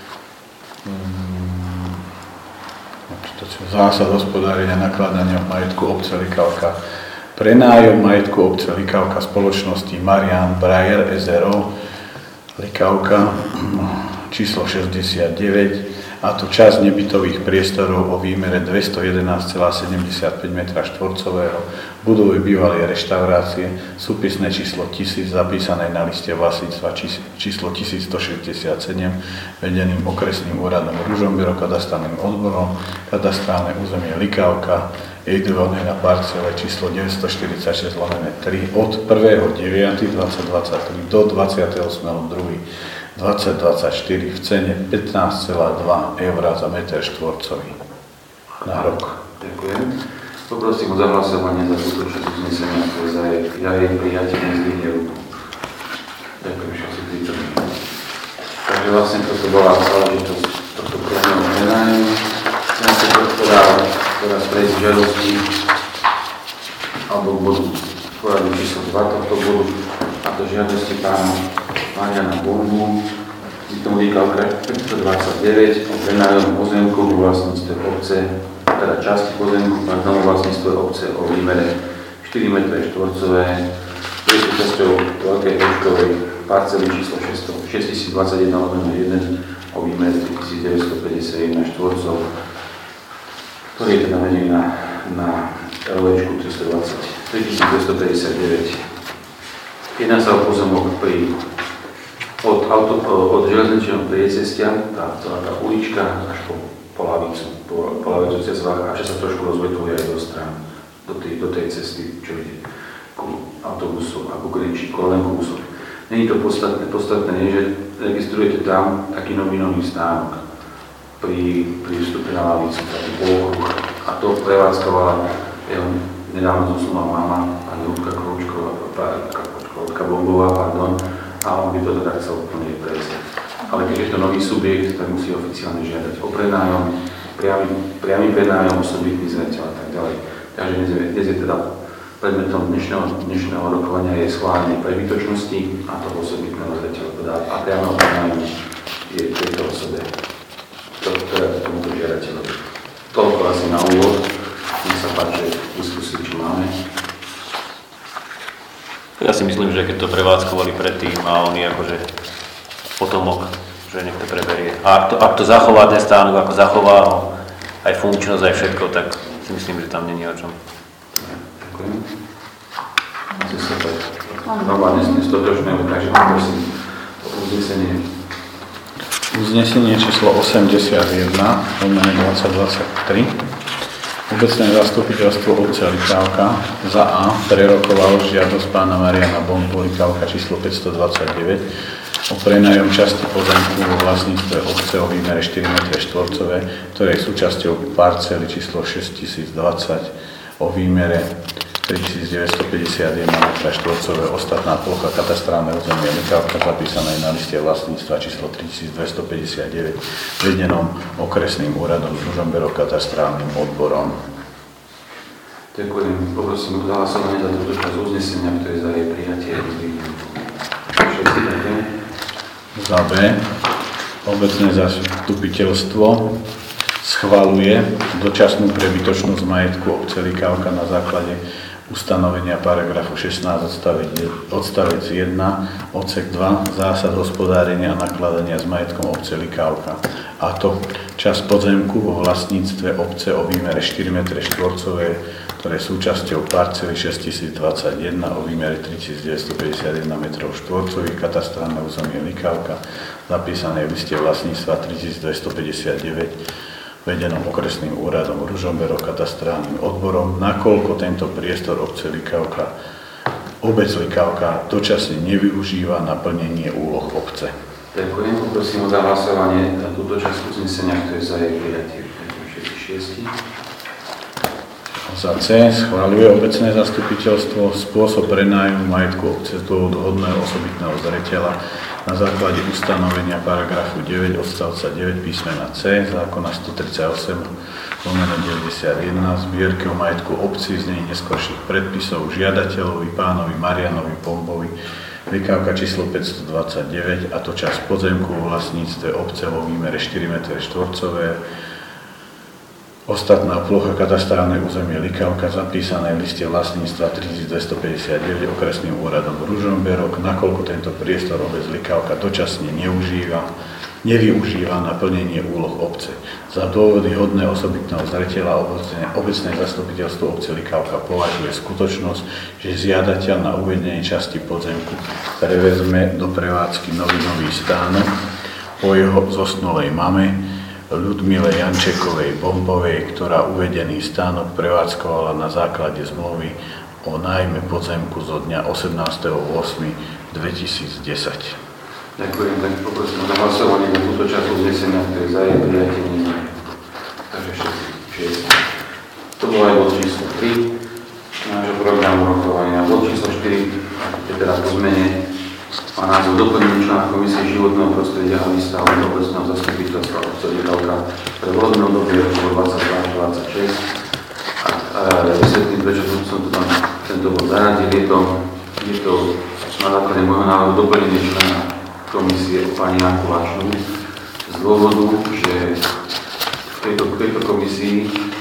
zásad hospodárenia nakladania majetku obce Likavka, prenájom majetku obce Likavka spoločnosti Marian Brajer es er ó Likavka číslo šesťdesiatdeväť, a to časť nebytových priestorov o výmere dvestojedenásť celá sedemdesiatpäť metra štvorcového budovy bývalej reštaurácie, súpisné číslo tisíc zapísané na liste vlastníctva číslo tisícstošesťdesiatsedem vedeným okresným úradom Ružomberok kadastrálnym odborom, kadastrálne územie Likavka, evidované na parcele číslo deväťstoštyridsaťšesť lomené tri od prvého deviateho dvetisícdvadsaťtri do dvadsiateho ôsmeho druhého dvetisícdvadsaťštyri v cene pätnásť celá dva eur za meter štvorcový na rok. Ďakujem. Poprosím o zahlasovanie za túto časť uznesenia, ktoré za jej, za jej prijatie nezdvihne ruku. Ďakujem všetci prítomní. Takže vlastne toto bola záležitosť tohto priamého prenájmu. Chcem sa teda teraz prejsť k žiadosti alebo k bodu poradí číslo dva tohto bodu, a to žiadosti pána Mariana Bongu, bytom Likavka päťstodvadsaťdeväť o prenájom pozemkov vo vlastníctve obce teda časti pozemku na vlastníctve obce o výmere štyri metre štvorcové, ktoré sú časťou veľkej počtovej parcely číslo šesťtisícdvadsaťjeden lomeno jeden o výmere tritisícdeväťstopäťdesiatjeden štvorcov, ktorý je teda menej na, na LVčku tritisícdvestopäťdesiatdeväť. Jedná sa o pozemok pri od, auto, od železničného priecestia, tá celá tá ulička až po, po lavicu, po, po lavicu cez vlak, a že sa trošku rozvetuje aj do strán, do tej, do tej cesty, čo ide ku autobusu a ku Grinči, len ku kúsok. Není to podstatné, podstatné je, že registrujete tam taký novinový stánok pri, pri vstupe na lavicu, taký polokruh, a to prevádzkovala jeho nedávno zosnulá mama, pani Ľudka Kroučková Bombová, pardon, a on by to teda chcel úplne prejsť. Ale keď je to nový subjekt, tak musí oficiálne žiadať o prenájom, priamy, priamy prenájom, osobitný zreteľ a tak ďalej. Takže dnes je, dnes je teda predmetom dnešného, dnešného rokovania je schválenie prebytočnosti a toho osobitného zreteľa a priamého prenájmu je tejto osobe, ktoré tomuto žiadateľovi. Toľko asi na úvod. Nech sa páči diskusii, čo máme. Ja si myslím, že keď to prevádzkovali predtým a on je akože potomok, že nech to preberie. A ak to, ak to zachová ten stánok, ako zachová ho, aj funkčnosť, aj všetko, tak si myslím, že tam není o čom. Ďakujem. Máte sa to normálne s tým stotočného, takže prosím o uznesenie. Uznesenie číslo osemdesiatjeden, lomeno dvadsať dvadsaťtri. Obecné zastupiteľstvo obce Likávka za A prerokovalo žiadosť pána Mariana Bombu Likávka číslo päťstodvadsaťdeväť o prenajom časti pozemku vo vlastníctve obce o výmere štyri metre štvorcové, ktoré je súčasťou parcely číslo šesťtisícdvadsať o výmere tritisícdeväťstopäťdesiatjeden metra štvorcové, ostatná plocha katastrálneho územia Likávka zapísané na liste vlastníctva číslo tritisícdvestopäťdesiatdeväť vedenom okresným úradom Ružomberok katastrálnym odborom. Ďakujem. Poprosím o hlasovanie za túto časť uznesenia, ktoré za jej prijatie je všetci také. Za B. Obecné zastupiteľstvo schvaľuje dočasnú prebytočnosť majetku obce Likávka na základe ustanovenia paragrafu šestnásť odstavec, odstavec jeden, odsek dva zásad hospodárenia a nakladania s majetkom obce Likávka. A to časť pozemku vo vlastníctve obce o výmere štyri metre štvorcové, ktoré sú súčasťou parcely šesťtisícdvadsaťjeden o výmere tritisícdeväťstopäťdesiatjeden metrov štvorcových, katastrálne územie Likávka, zapísané v liste vlastníctva tritisícdvestopäťdesiatdeväť, vedenom okresným úradom Ružomberok katastrálnym odborom, nakoľko tento priestor obce Likávka, obec Likávka dočasne nevyužíva na plnenie úloh obce. Ďakujem, poprosím o zahlasovanie za túto časť uznesenia, ktoré sa jej prijatie. Všetci šiesti. Za C schvaľuje obecné zastupiteľstvo spôsob prenájmu majetku obce z dôvodu hodného osobitného zreteľa na základe ustanovenia paragrafu deväť odstavca deväť písmena C zákona stotridsaťosem lomeno deväťdesiatjeden zbierky o majetku obci z nej neskorších predpisov žiadateľovi pánovi Marianovi Bombovi Likávka číslo päťstodvadsaťdeväť, a to časť pozemku vo vlastníctve obce vo výmere štyri metre štvorcové, ostatná plocha katastrálne územie Likávka zapísané v liste vlastníctva tritisícdvestopäťdesiatdeväť okresným úradom Ružomberok, nakoľko tento priestor obec Likávka dočasne neužíva, nevyužíva na plnenie úloh obce. Za dôvody hodné osobitného zreteľa obecné, obecné zastupiteľstvo obce Likávka považuje skutočnosť, že žiadateľ na uvedenie časti pozemku prevezme do prevádzky novinový stánok po jeho zosnulej mame Ľudmile Jančekovej Bombovej, ktorá uvedený stánok prevádzkovala na základe zmluvy o nájme pozemku zo dňa osemnásteho ôsmeho dvetisícdesať. Ďakujem, tak poprosím o hlasovanie za túto časť uznesenia, ktoré za jej prijatie nie. Takže všetci šiesti. To bolo aj bod číslo tri nášho programu rokovania. Bod číslo štyri, je teda po zmene, má názov doplnenie člena Komisie životného prostredia a výstavby obecného zastupiteľstva obce Likávka pre volebné obdobie roku dvadsaťdva až dvadsaťšesť. A vysvetlím, prečo som tu tam tento bod zaradil. Je to, je to na základe môjho návrhu doplnenie člena komisie pani Janku Vášnu z dôvodu, že v tejto, v tejto komisii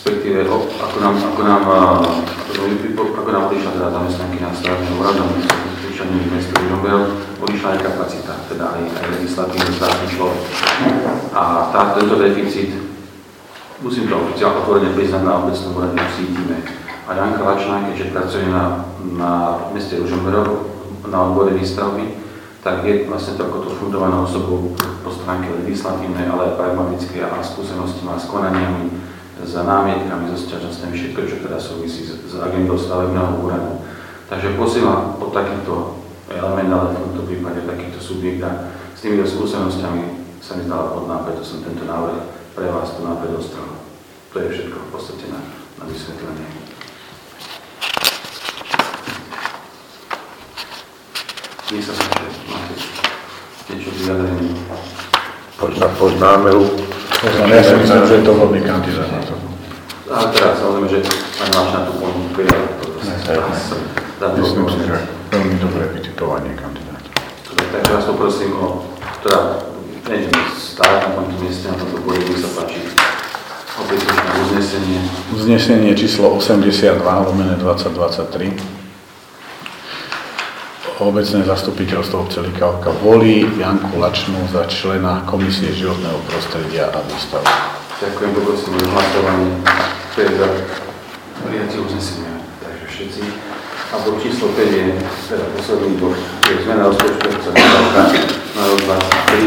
respektíve ako nám, ako nám, ako nám odišla teda zamestnanky na stavebného úradu, zvyšených mestských Žomberov, odišla aj kapacita, teda aj, aj legislatívny štátny človek. A tá, tento deficit, musím to oficiálne otvorene priznať, na obecnom úrade cítime. A Janka Lačná, keďže pracuje na, na meste Žomberov, na odbore výstavby, tak je vlastne takouto fundovanou osobou po stránke legislatívnej, ale aj pragmatické a skúsenosti má s konaniami, s námietkami, so sťažnostami, všetko, čo teda súvisí s, s agendou stavebného úradu. Takže posielam pod takýto element, ale v tomto prípade takýto subjekt a s týmito skúsenosťami sa mi zdala hodná, preto som tento návrh pre vás tu napredostrel. To je všetko v podstate na, na vysvetlenie. Nie sa páči, máte niečo vyjadrenie. Pozná, poznáme ho. Poznám, ja si myslím, že je to vhodný kandidát na to. Ale teraz samozrejme, že pani Lačná tu ponuku je, myslím si, že veľmi dobré vytipovanie kandidáta. Takže vás poprosím o, teda, neviem, stáť na tomto mieste, na tomto bode, mi sa páči opäť na uznesenie. Uznesenie číslo osemdesiatdva, lomené dvadsať dvadsaťtri. Obecné zastupiteľstvo obce Likavka volí Janku Lačnú za člena Komisie životného prostredia a výstavby. Ďakujem, poprosím o hlasovanie. To je za prijatie uznesenia. Takže všetci. A bod číslo päť je, teda posledný bod, je zmena rozpočtu obce Likavka na rok dvadsaťtri.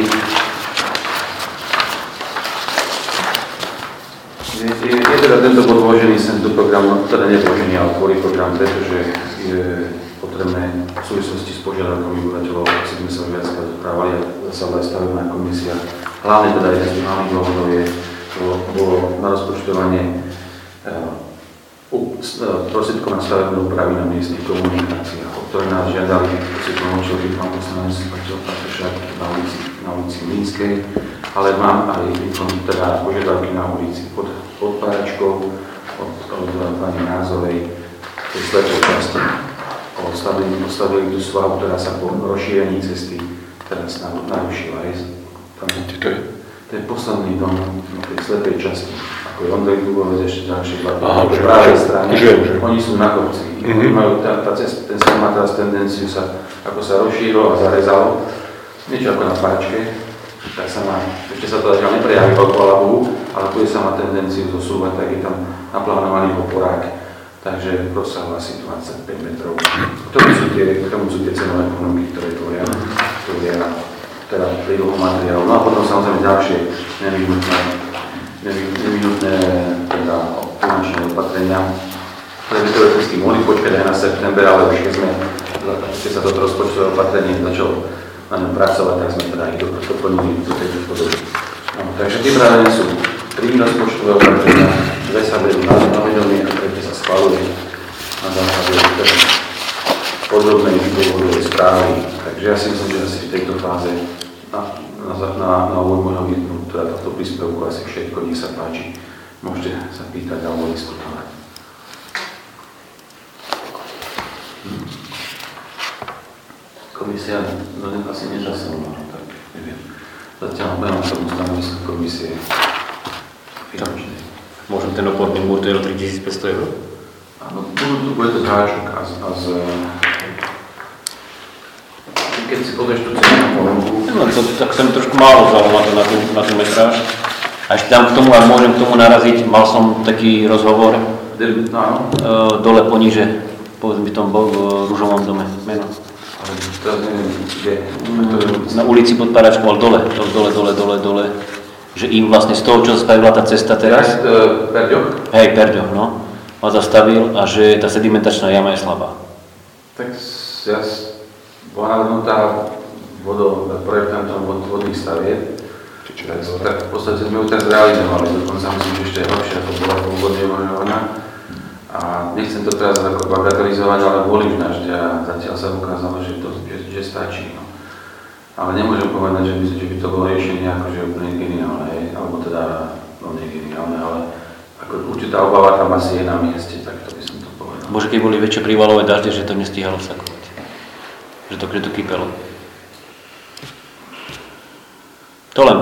Je, je, je teda tento bod vložený sem do programu, teda nevložený, ale tvorí program, pretože je potrebné v súvislosti s požiadavkami obyvateľov, ak si sme sa viackrát odprávali, zasadla aj stavebná komisia. Hlavne teda jeden z hlavných dôvodov je, bolo na rozpočtovanie prostriedkov na stavebnú úpravy na miestnych komunikáciách, o ktoré nás žiadali, to si pomôčil by pán poslanec Patešák na ulici, na ulici Mlínskej, ale mám aj teda požiadavky na ulici pod, pod Páračkou, od, od pani Názovej, tej slepej časti. Postavili, postavili tú svahu, ktorá sa po rozšírení cesty teraz narušila. Tam, to je? To je posledný dom na tej slepej časti. Ako je Ondrej Dubovec ešte ďalšie dva. Aha, po pravej strane. Že, že. Oni sú na kopci. Mm-hmm. Majú tá, tá cesta, ten sa má teraz tendenciu sa, ako sa rozšírilo a zarezalo. Niečo ako na páčke. Tak sa má, ešte sa to zatiaľ neprejavilo chvála Bohu, ale bude sa má tendenciu zosúvať, tak je tam naplánovaný oporák. Takže rozsahová asi dvadsaťpäť metrov. K tomu sú tie, k tomu sú tie cenové ponuky, ktoré tvoria, tvoria teda prílohu materiálu. No a potom samozrejme ďalšie nevyhnutné, nevyhnutné teda finančné opatrenia, ktoré by teoreticky mohli počkať aj na september, ale už keď sme, keď sa toto rozpočtové opatrenie začalo na ňom pracovať, tak sme teda ich doplnili do tejto podoby. No, takže tie práve sú tri rozpočtové opatrenia, dve sa vedú na vedomie, a tretie sa schváluje na základe podobnej dôvodovej správy. Takže ja si myslím, že asi v tejto fáze na, na, na, na úvod môjho výtnu, teda tohto príspevku asi všetko, nech sa páči. Môžete sa pýtať alebo diskutovať. Komisia, no asi nezasahovala, tak neviem. Zatiaľ mám tomu stanovisku komisie finančnej. Môžem ten oporný múr, to je tri tisíc päťsto eur? Áno, bude to zháčok a z... A z keď si pozrieš tú cenu na ponuku... No, to, tak sa mi trošku málo vzalo na, to, na, tú, na tú metráž. A ešte tam k tomu, ak môžem k tomu naraziť, mal som taký rozhovor Áno. e, dole poníže, povedzme by tom bol v Ružovom dome, meno. Ale teraz neviem, kde. Na ulici pod Paračkou, ale dole, dole, dole, dole, dole. Že im vlastne z toho, čo zastavila tá cesta teraz... Perďoch? Hej, Perďoch, no. Ma zastavil a že tá sedimentačná jama je slabá. Tak ja bola navrhnutá vodou, projektantom vod, vodných stavieb. Tak, tak v podstate sme ju tak zrealizovali, dokonca myslím, že ešte je lepšie, ako bola pôvodne uvažovaná. A nechcem to teraz ako bagatelizovať, ale boli už dažde a zatiaľ sa ukázalo, že to že, že stačí. No. Ale nemôžem povedať, že by, že by to bolo riešenie akože úplne geniálne, alebo teda, no nie geniálne, ale ako určitá obava tam asi je na mieste, tak to by som to povedal. Bože, keď boli väčšie prívalové dažde, že to nestíhalo vsakovať. Že to, že to kypelo. To len to ma zastavilo.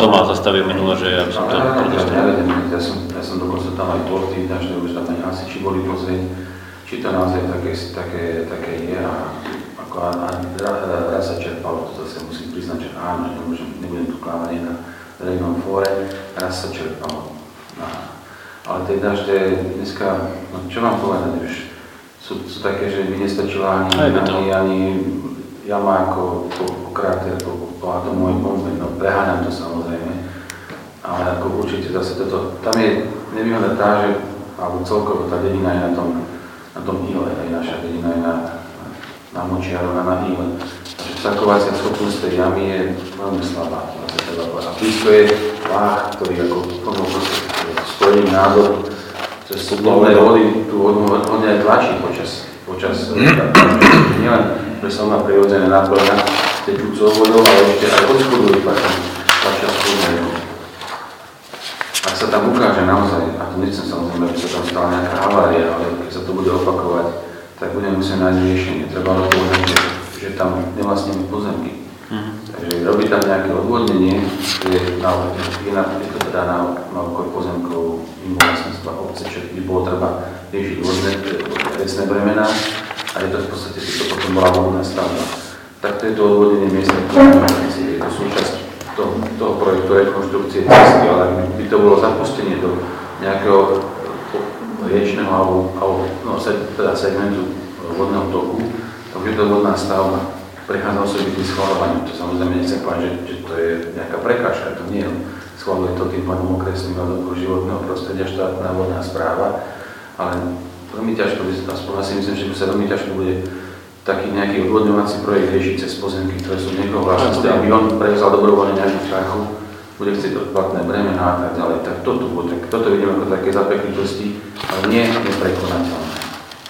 nastavil minule, že ja by som to Ale ja predostral. neviem, ja som, ja som dokonca tam aj torty, až už tam aj asi, či boli pozrieť, či to naozaj také, také, také je a ako a, a, a, raz sa čerpalo, to zase musím priznať, že áno, že nemôžem, nebudem tu klávať na verejnom fóre, raz sa čerpalo. A, ale tie dažde dneska, no čo vám povedať, už sú, sú také, že mi nestačila ani, ani, ani jama ako po, po kráter, po, po atomovej bombe, no preháňam to samozrejme, ale ako určite zase toto, tam je nevýhoda tá, že, alebo celkovo tá dedina je na tom, na tom íle, aj naša dedina je na, na Močiaroch a na íle. Takže vsakovacia schopnosť tej jamy je veľmi slabá. A blízko je váh, ktorý ako plnou spojený nádor cez spodné vody, tú vodu hodne aj tlačí počas, počas nielen pre sa má prirodzené náplňa tečúcou vodou, ale ešte aj od spodu vytlačia tlačia spodné vody. Ak sa tam ukáže naozaj, a to nechcem samozrejme, aby sa tam stala nejaká havária, ale keď sa to bude opakovať, tak budeme musieť nájsť riešenie. Treba ale povedať, že, že tam nevlastníme pozemky. Mm-hmm. Takže robiť tam nejaké odvodnenie, je, na, je, na, je to teda na, na okolo pozemkov mimo vlastníctva obce, čo by bolo treba riešiť vodné, vecné bremená a je to v podstate, keď to potom bola vodná stavba. Tak to je to odvodnenie miesta, je to súčasť toho, toho projektu rekonštrukcie cesty, ale by to bolo zapustenie do nejakého riečného alebo, alebo no, teda segmentu vodného toku, tak je to vodná stavba. Prechádza osobitým schvaľovaním. To samozrejme nechcem povedať, že, že to je nejaká prekážka, to nie je. Schvaľuje to tým pádom okresným radom životného prostredia štátna vodná správa, ale veľmi ťažko, aspoň asi myslím, že sa veľmi ťažko bude taký nejaký odvodňovací projekt riešiť cez pozemky, ktoré sú niekoho vlastnosti, aby on prevzal dobrovoľne nejakú štáchu, bude chcieť odplatné bremená a tak ďalej. Tak toto, bude, toto vidím ako také zapeklitosti, ale nie neprekonateľné.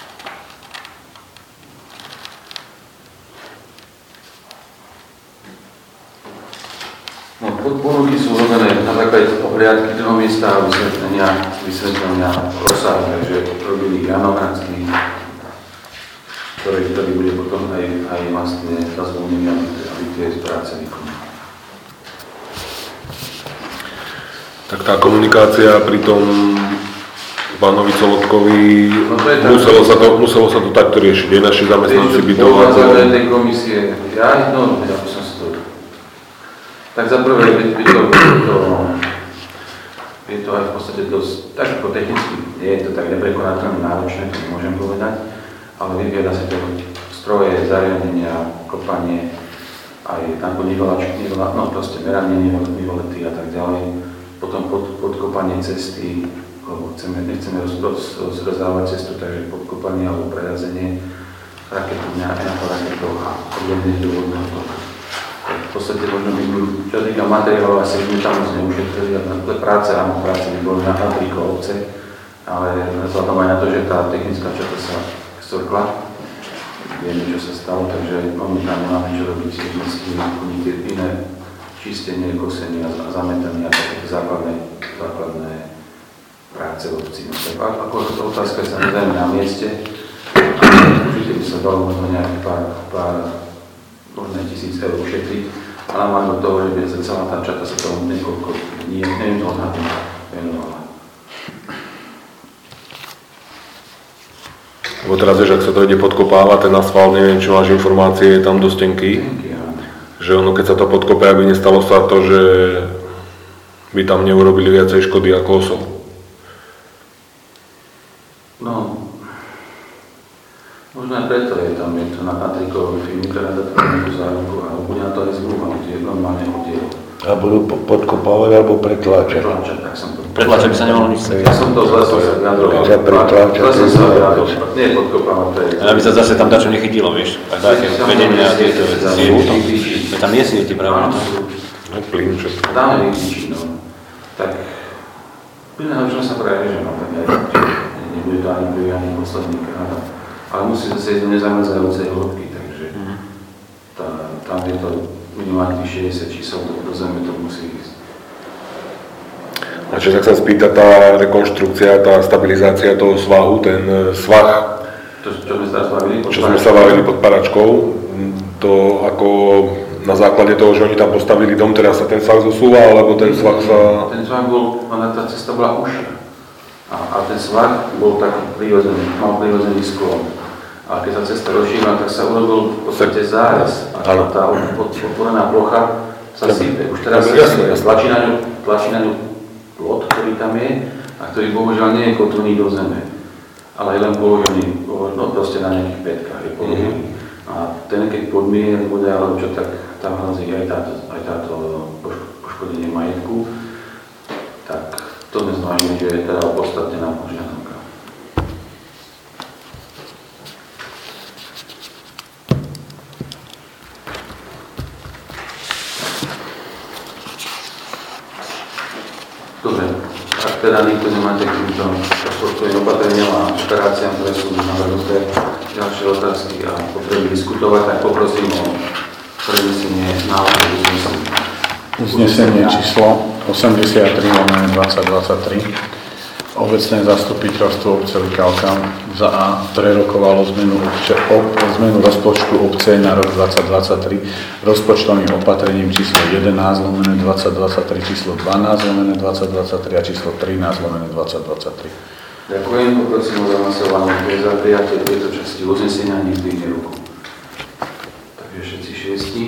No, ponuky sú robené na základe obliadky toho miesta a vysvetlenia, vysvetlenia rozsahu, takže robili Jano Hradský, ktorý, ktorý bude potom aj, aj vlastne zazvolený, aby, aby tie práce vykonali. Tak tá komunikácia pri tom pánovi Colotkovi, no to muselo, sa to, muselo sa to takto riešiť, aj naši zamestnanci bytov. Na základe tej komisie, ja, no, ja by som si to... Tak za prvé, je to, to, je to aj v podstate dosť, tak ako technicky, nie je to tak neprekonateľne náročné, to môžem povedať, ale vyvieda sa to stroje, zariadenia, kopanie, aj tam nivelačky, no proste meranie nivelety a tak ďalej. Potom pod, podkopanie cesty, lebo chceme, nechceme rozrezávať cestu, takže podkopanie alebo prerazenie raketu, nejakého raketov a odvedenie do vodného toka. V podstate možno by bol, čo týka materiálov, asi by tam moc neušetrili, a na práce, áno, práce by boli na Patriko obce, ale vzhľadom aj na to, že tá technická čata sa storkla, vieme, čo sa stalo, takže momentálne máme čo robiť s tým, tie iné čistenie, kosenie a zametanie a také základné, základné práce v obci. Ako otázka je samozrejme na mieste, určite by sa dalo možno nejaký pár, pár možno tisíc eur ušetriť, ale mám do toho, že by sa celá tá čata sa tomu niekoľko dní, neviem to odhadnúť, venovala. Lebo teraz, vieš, ak sa to ide podkopávať, ten asfalt, neviem, čo máš informácie, je tam dosť tenký. Že ono, keď sa to podkope, aby nestalo sa to, že by tam neurobili viacej škody ako osob. No, možno aj preto je tam, je to na Patrikovi firmy, ktorá dá nejakú záruku a bude na to aj zmluva, kde je normálne oddiel. A budú podkopávať alebo pretláčať? Pretláčať, tak som to... Pretláčať by sa nemalo nič. Ja som to zle som sa vyjadroval. Keď sa pretláčať, Zle som sa vyjadroval. Nie je podkopávať, to je... Aby sa zase tam dačo nechytilo, vieš. Ak také vedenie a tieto veci. Tam nie sieti práve. No, plyn, čo? Dáme vyklíčiť, no. Tak... Plyného, čo sa práve, že mám tak aj... Nebude to ani prvý, ani posledný krát. Ale musí zase ísť do nezamrzajúcej hĺbky, takže... Tá, tam je to minimálne šesťdesiat čísel do zeme, to musí ísť. A čo sa chcem spýtať, tá rekonštrukcia, tá stabilizácia toho svahu, ten svah, To, čo sme sa bavili pod čo sme sa bavili pod Paračkou, to ako na základe toho, že oni tam postavili dom, teraz sa ten svah zosúva, alebo ten svah sa... Ten svah bol, ona tá cesta bola užšia. A, a ten svah bol taký prirodzený, mal prirodzený sklon. A keď sa cesta rozšírila, tak sa urobil v podstate zárez. A tá otvorená plocha sa sype. Už teraz sa sype. Tlačí na ňu, tlačí na ňu plot, ktorý tam je, a ktorý bohužiaľ nie je kotvený do zeme. Ale je len položený, no proste na nejakých pätkách je položený. A ten, keď podmierie bude, alebo čo, tak tam hrozí aj táto, aj táto poškodenie majetku. Tak to sme zvážili, že je teda opodstatnená požiadavka. Dobre, ak teda nikto nemáte k týmto rozpočtovým opatreniam a operáciám, ktoré sú navrhnuté, ďalšie otázky a potreby diskutovať, tak poprosím o prenesenie návrhu uznesenia. Uznesenie číslo osemdesiattri lomeno dvadsať dvadsaťtri. Obecné zastupiteľstvo obce Likavka za A prerokovalo zmenu, obče, ob, zmenu rozpočtu obce na rok dvadsať dvadsaťtri rozpočtovým opatrením číslo jedenásť lomeno dvadsať dvadsaťtri, číslo dvanásť lomeno dvadsať dvadsaťtri a číslo trinásť lomeno dvadsať dvadsaťtri. Ďakujem, poprosím o zahlasovanie, kto je za prijatie tejto časti uznesenia, nech zdvihne ruku. Takže všetci šiesti.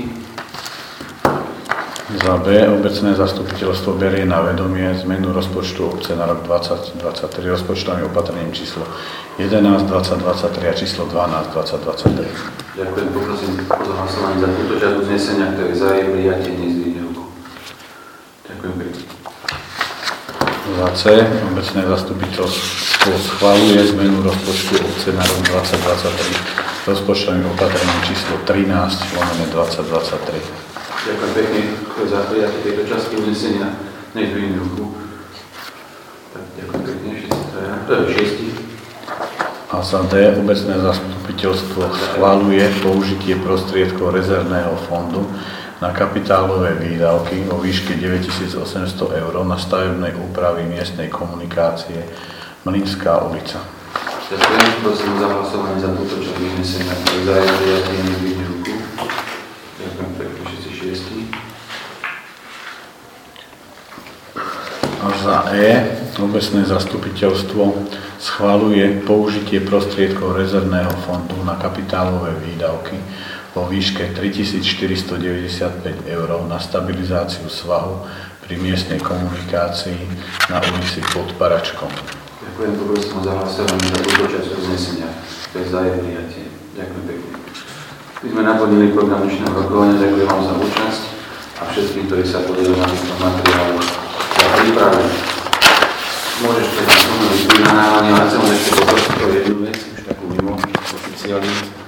Za B obecné zastupiteľstvo berie na vedomie zmenu rozpočtu obce na rok dvadsať dvadsaťtri rozpočtovým opatrením číslo jedenásť dvadsať dvadsaťtri a číslo dvanásť dvadsať dvadsaťtri. Ďakujem, poprosím o zahlasovanie za túto časť uznesenia, ktoré za jej prijatie, nech zdvihne ruku. Ďakujem pekne. Za C obecné zastupiteľstvo schvaľuje zmenu rozpočtu obce na rok dvadsať dvadsaťtri rozpočtovým opatrením číslo trinásť lomeno dvadsať dvadsaťtri. Ďakujem pekne, kto je za prijatie tejto časti uznesenia, nech zdvihne ruku. Tak, ďakujem pekne, všetci traja, to je šiesti. A za D obecné zastupiteľstvo schvaľuje použitie prostriedkov rezervného fondu na kapitálové výdavky vo výške deväťtisícosemsto eur na stavebnej úpravy miestnej komunikácie Mlynská ulica. Ďakujem, prosím za hlasovanie za túto časť uznesenia, ktoré za jej prijatie, nech zdvihne ruku. Ďakujem pekne, všetci šiesti. A za E obecné zastupiteľstvo schvaľuje použitie prostriedkov rezervného fondu na kapitálové výdavky vo výške tritisícštyristodeväťdesiatpäť eur na stabilizáciu svahu pri miestnej komunikácii na ulici Pod Paračkom. Ďakujem, poprosím o zahlasovanie za túto časť uznesenia, to je za jej prijatie. Ďakujem pekne. My sme naplnili program dnešného rokovania, ďakujem vám za účasť a všetkým, ktorí sa podelili na týchto materiálu za prípravu. Môžeš teda pomôcť pri nahrávanie, ale chcem ešte poprosiť o jednu vec, už takú mimo oficiálnu.